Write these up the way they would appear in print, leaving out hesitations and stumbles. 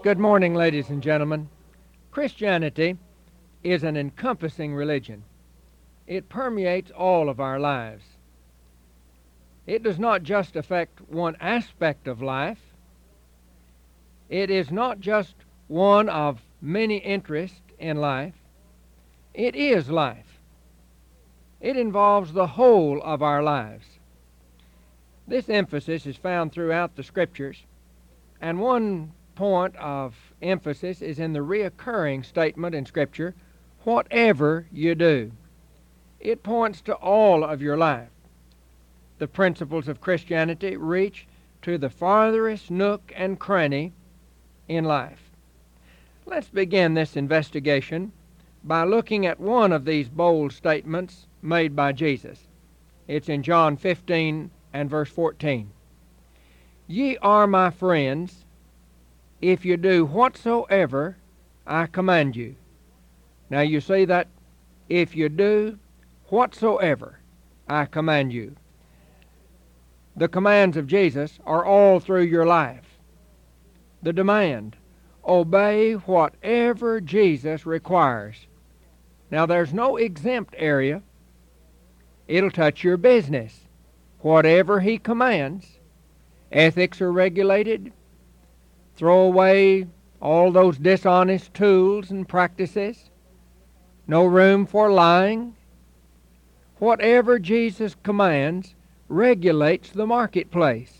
Good morning, ladies and gentlemen. Christianity is an encompassing religion. It permeates all of our lives. It does not just affect one aspect of life. It is not just one of many interests in life. It is life. It involves the whole of our lives. This emphasis is found throughout the Scriptures, and one point of emphasis is in the reoccurring statement in Scripture, whatever you do. It points to all of your life. The principles of Christianity reach to the farthest nook and cranny in life. Let's begin this investigation by looking at one of these bold statements made by Jesus. It's in John 15 and verse 14. Ye are my friends, if you do whatsoever I command you. Now you see that, if you do whatsoever I command you. The commands of Jesus are all through your life. The demand, obey whatever Jesus requires. Now there's no exempt area. It'll touch your business. Whatever he commands. Ethics are regulated. Throw away all those dishonest tools and practices. No room for lying. Whatever Jesus commands regulates the marketplace.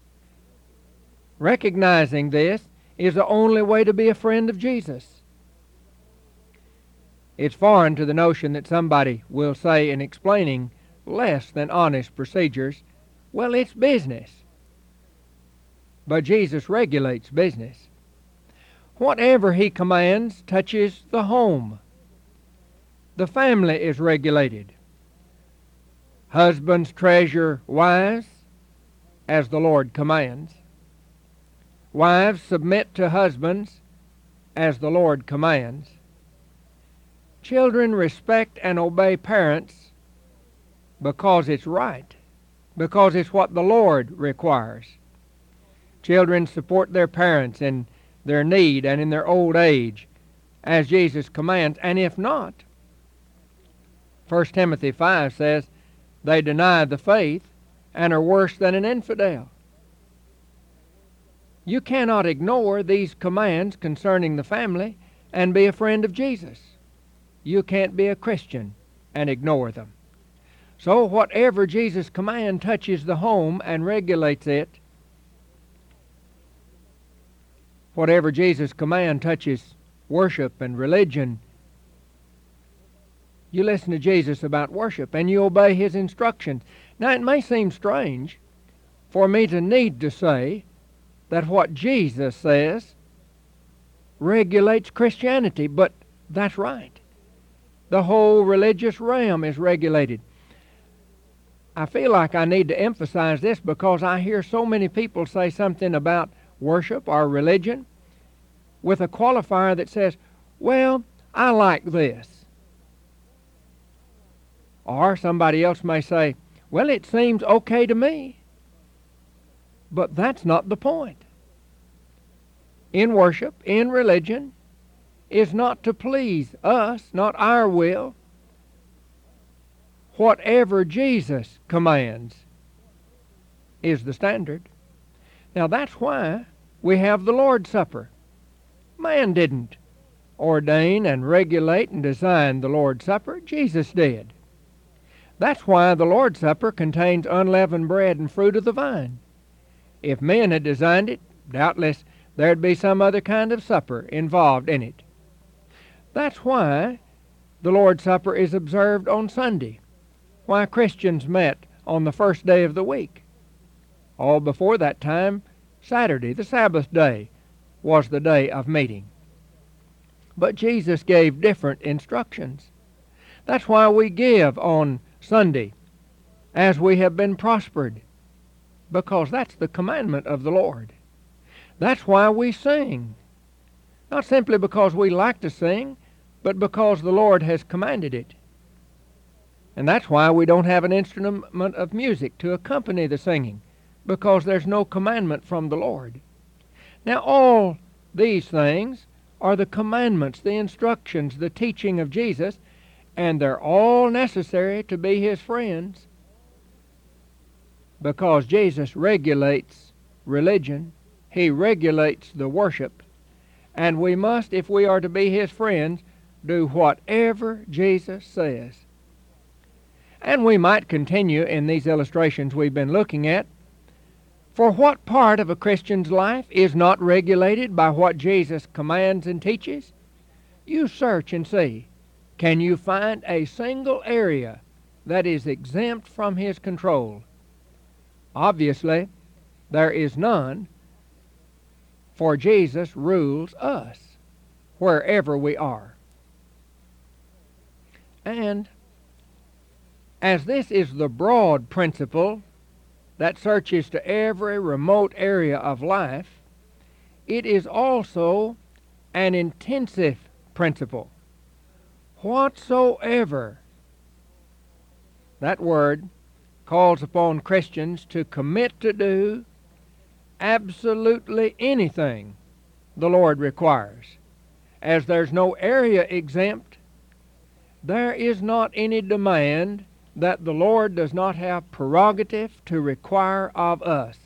Recognizing this is the only way to be a friend of Jesus. It's foreign to the notion that somebody will say in explaining less than honest procedures, well, it's business. But Jesus regulates business. Whatever he commands touches the home. The family is regulated. Husbands treasure wives as the Lord commands. Wives submit to husbands as the Lord commands. Children respect and obey parents because it's right, because it's what the Lord requires. Children support their parents in their need and in their old age as Jesus commands, and if not, 1 Timothy 5 says, they deny the faith and are worse than an infidel. You cannot ignore these commands concerning the family and be a friend of Jesus. You can't be a Christian and ignore them. So whatever Jesus' command touches the home and regulates it, whatever Jesus' command touches worship and religion, you listen to Jesus about worship and you obey his instructions. Now it may seem strange for me to need to say that what Jesus says regulates Christianity, but that's right. The whole religious realm is regulated. I feel like I need to emphasize this because I hear so many people say something about worship or religion with a qualifier that says, well, I like this. Or somebody else may say, well, it seems okay to me. But that's not the point. In worship, in religion, is not to please us, not our will. Whatever Jesus commands is the standard. Now that's why we have the Lord's Supper. Man didn't ordain and regulate and design the Lord's Supper. Jesus did. That's why the Lord's Supper contains unleavened bread and fruit of the vine. If men had designed it, doubtless there'd be some other kind of supper involved in it. That's why the Lord's Supper is observed on Sunday, why Christians met on the first day of the week. All before that time, Saturday, the Sabbath day, was the day of meeting. But Jesus gave different instructions. That's why we give on Sunday as we have been prospered, because that's the commandment of the Lord. That's why we sing, not simply because we like to sing, but because the Lord has commanded it. And that's why we don't have an instrument of music to accompany the singing, because there's no commandment from the Lord. Now all These things are the commandments, the instructions, the teaching of Jesus, and they're all necessary to be His friends, because Jesus regulates religion. He regulates the worship, and we must, if we are to be His friends, do whatever Jesus says. And we might continue in these illustrations we've been looking at. For what part of a Christian's life is not regulated by what Jesus commands and teaches? You search and see. Can you find a single area that is exempt from His control? Obviously, there is none, for Jesus rules us wherever we are. And as this is the broad principle that searches to every remote area of life, it is also an intensive principle. Whatsoever, that word calls upon Christians to commit to do absolutely anything the Lord requires. As there's no area exempt, there is not any demand that the Lord does not have prerogative to require of us.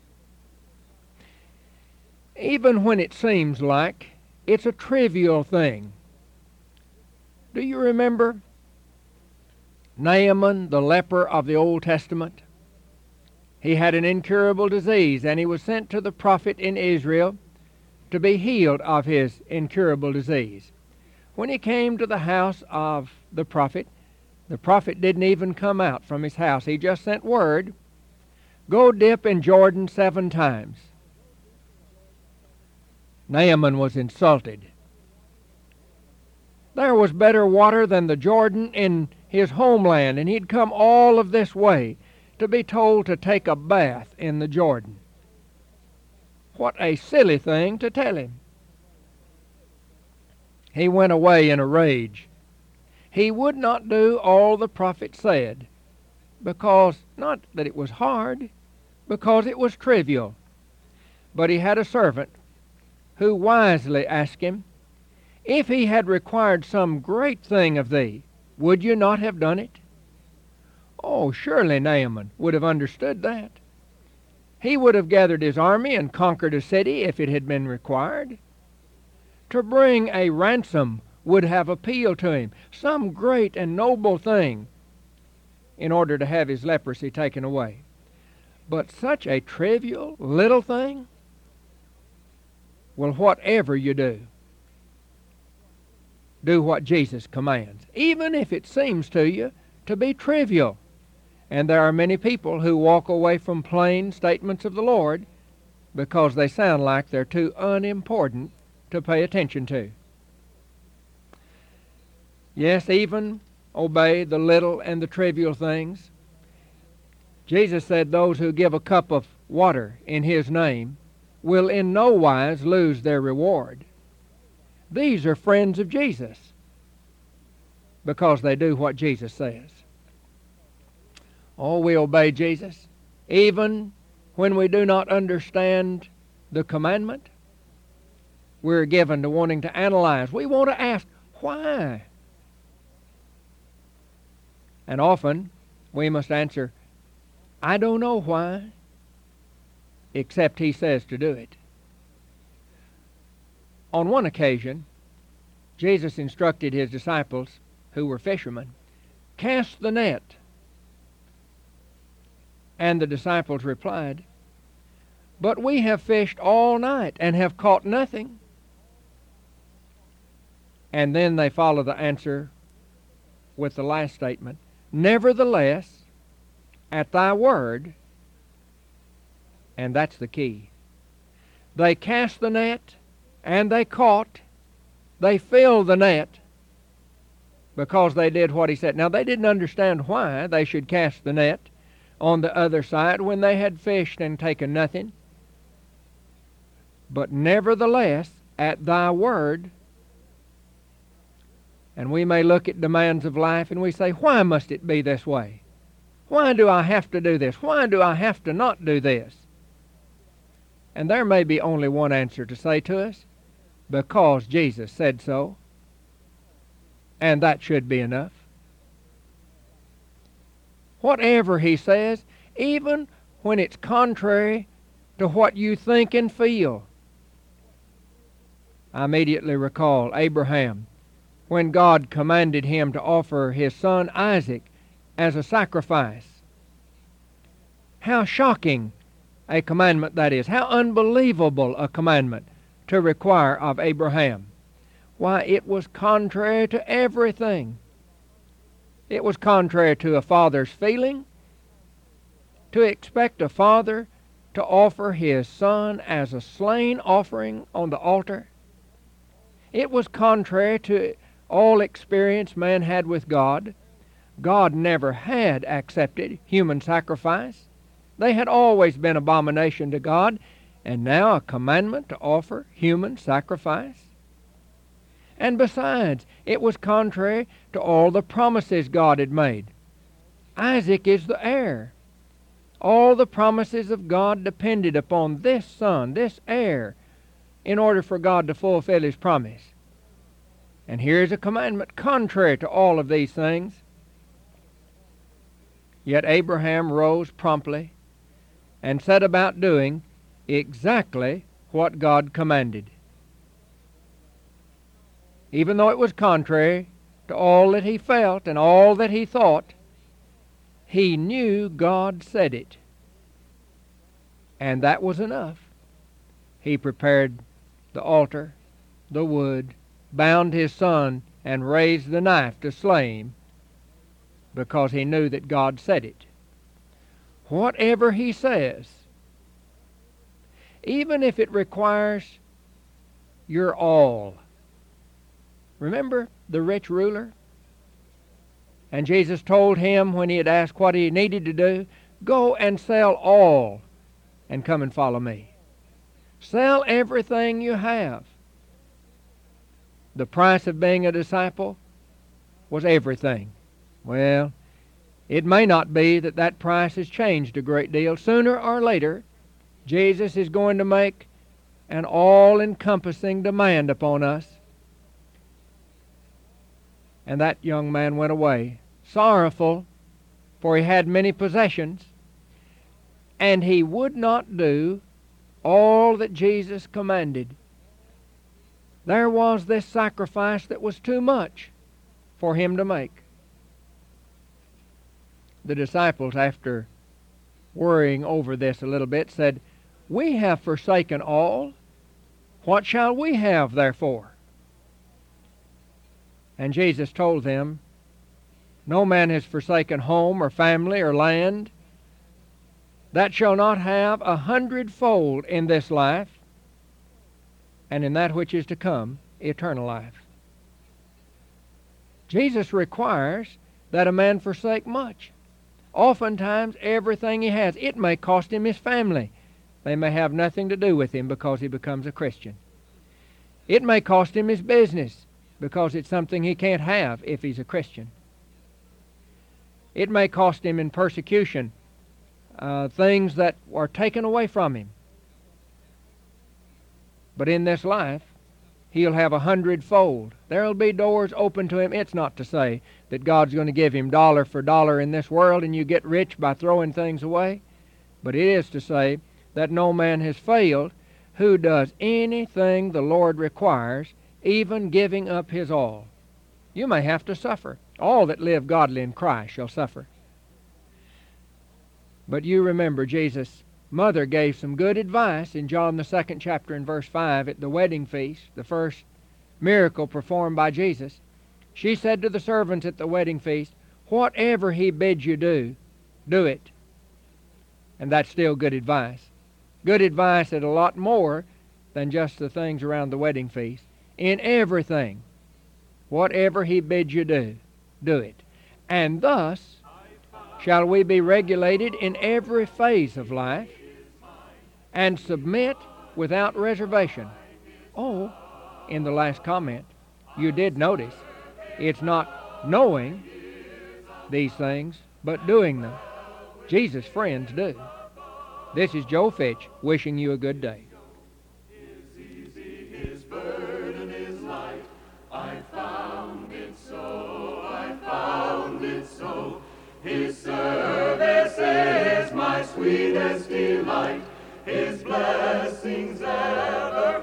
Even when it seems like it's a trivial thing. Do you remember Naaman, the leper of the Old Testament? He had an incurable disease, and he was sent to the prophet in Israel to be healed of his incurable disease. When he came to the house of the prophet didn't even come out from his house. He just sent word, "Go dip in Jordan 7 times." Naaman was insulted. There was better water than the Jordan in his homeland, and he'd come all of this way to be told to take a bath in the Jordan. What a silly thing to tell him. He went away in a rage. He would not do all the prophet said, because, not that it was hard, because it was trivial. But he had a servant who wisely asked him, "If he had required some great thing of thee, would you not have done it?" Oh, surely Naaman would have understood that. He would have gathered his army and conquered a city if it had been required. To bring a ransom would have appealed to him, some great and noble thing, in order to have his leprosy taken away. But such a trivial little thing? Well, whatever you do what Jesus commands, even if it seems to you to be trivial. And there are many people who walk away from plain statements of the Lord because they sound like they're too unimportant to pay attention to. Yes, even obey the little and the trivial things. Jesus said those who give a cup of water in His name will in no wise lose their reward. These are friends of Jesus because they do what Jesus says. Oh, we obey Jesus even when we do not understand the commandment. We're given to wanting to analyze. We want to ask, why? And often we must answer, I don't know why, except He says to do it. On one occasion, Jesus instructed His disciples, who were fishermen, "Cast the net." And the disciples replied, "But we have fished all night and have caught nothing." And then they follow the answer with the last statement, "Nevertheless, at thy word," and that's the key. They cast the net, and they caught. They filled the net because they did what He said. Now, they didn't understand why they should cast the net on the other side when they had fished and taken nothing. But nevertheless, at thy word. And we may look at demands of life and we say, why must it be this way? Why do I have to do this? Why do I have to not do this? And there may be only one answer to say to us. because Jesus said so, and that should be enough. Whatever he says, even when it's contrary to what you think and feel. I immediately recall Abraham when God commanded him to offer his son Isaac as a sacrifice. How shocking a commandment that is. How unbelievable a commandment to require of Abraham. Why, it was contrary to everything. It was contrary to a father's feeling to expect a father to offer his son as a slain offering on the altar. It was contrary to all experience man had with God. God never had accepted human sacrifice. They had always been abomination to God, and now a commandment to offer human sacrifice. And besides, it was contrary to all the promises God had made. Isaac is the heir. All the promises of God depended upon this son, this heir, in order for God to fulfill his promise. And here's a commandment contrary to all of these things. Yet Abraham rose promptly and set about doing exactly what God commanded. Even though it was contrary to all that he felt and all that he thought, he knew God said it. And that was enough. He prepared the altar, the wood, bound his son, and raised the knife to slay him, because he knew that God said it. Whatever he says, even if it requires your all. Remember the rich ruler? And Jesus told him when he had asked what he needed to do, go and sell all and come and follow me. Sell everything you have. The price of being a disciple was everything. Well, it may not be that that price has changed a great deal. Sooner or later, Jesus is going to make an all-encompassing demand upon us. And that young man went away, sorrowful, for he had many possessions, and he would not do all that Jesus commanded. There was this sacrifice that was too much for him to make. The disciples, after worrying over this a little bit, said, we have forsaken all. What shall we have therefore? And Jesus told them, no man has forsaken home or family or land that shall not have 100-fold in this life, and in that which is to come, eternal life. Jesus requires that a man forsake much. Oftentimes, everything he has. It may cost him his family. They may have nothing to do with him because he becomes a Christian. It may cost him his business because it's something he can't have if he's a Christian. It may cost him in persecution things that are taken away from him. But in this life, he'll have 100-fold. There'll be doors open to him. It's not to say that God's going to give him dollar for dollar in this world and you get rich by throwing things away. But it is to say that no man has failed who does anything the Lord requires, even giving up his all. You may have to suffer. All that live godly in Christ shall suffer. But you remember Jesus' mother gave some good advice in John the 2nd chapter and verse 5 at the wedding feast, the first miracle performed by Jesus. She said to the servants at the wedding feast, whatever he bids you do, do it. And that's still good advice. Good advice at a lot more than just the things around the wedding feast. In everything, whatever he bids you do, do it. And thus shall we be regulated in every phase of life and submit without reservation. Oh, in the last comment, you did notice it's not knowing these things, but doing them. Jesus' friends do. This is Joe Fitch wishing you a good day. His easy, his burden. His service is my sweetest delight. His blessings ever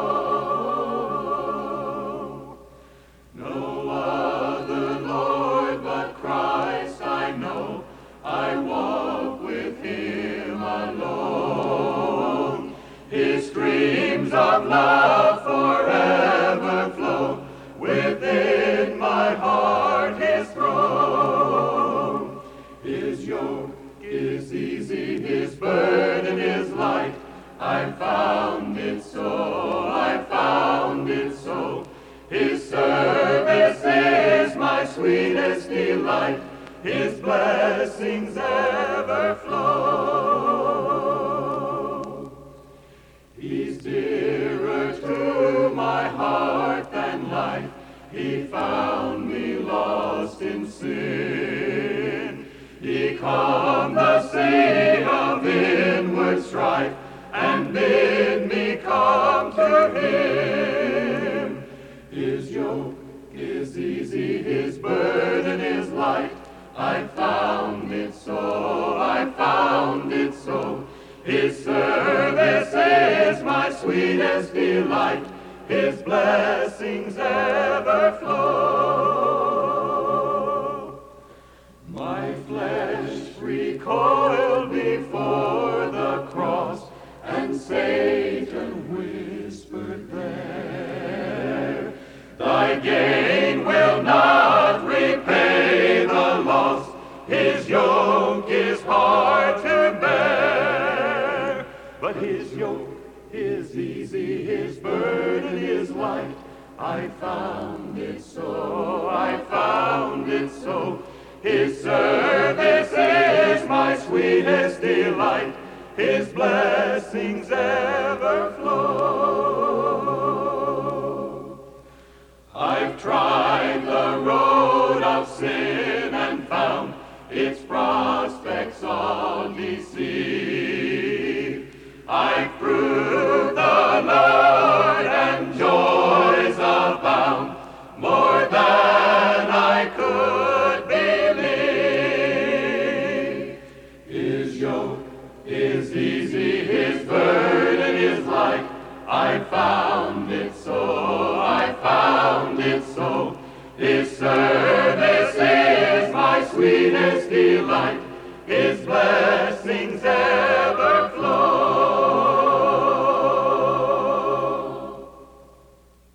flow. No other Lord but Christ I know. I walk with Him alone. His streams of love forever flow. Within my heart His throne. His yoke is easy, His burden is light. I found it so, I found it so. His service is my sweetest delight. His blessings ever flow. He's dearer to my heart than life. He found me lost in sin. He calmed the sea of inward strife and bid me come to Him. His yoke is easy, His burden is light. I found it so, I found it so. His service is my sweetest delight. His blessings ever flow. My flesh recoiled before the cross, and Satan whispered there, Thy gain will not repay the loss. His yoke is hard to bear, but His yoke is easy, His burden is light. I found it so, I found it so. His service is my sweetest delight. His blessings ever flow. I've tried the road of sin and found its prospects all deceived. I've proved the Lord and joys abound, more than I could believe. His yoke is easy, His burden is light. I found it so, I found it so. His service is my sweetest delight.